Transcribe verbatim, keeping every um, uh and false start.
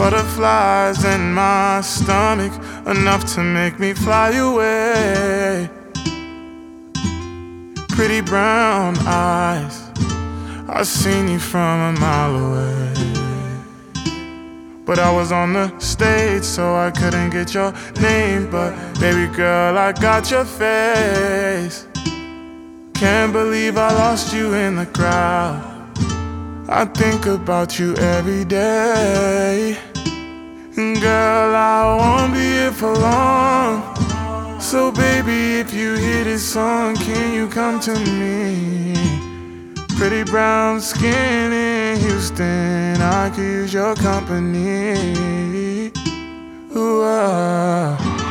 Butterflies in my stomach, enough to make me fly away. Pretty brown eyes, I seen you from a mile away. But I was on the stage, so I couldn't get your name. But baby girl, I got your face. Can't believe I lost you in the crowd. I think about you every day. Girl, I won't be here for long. So baby, if you hear this song, can you come to me? Pretty brown skin in Houston, I could use your company. Ooh, ah.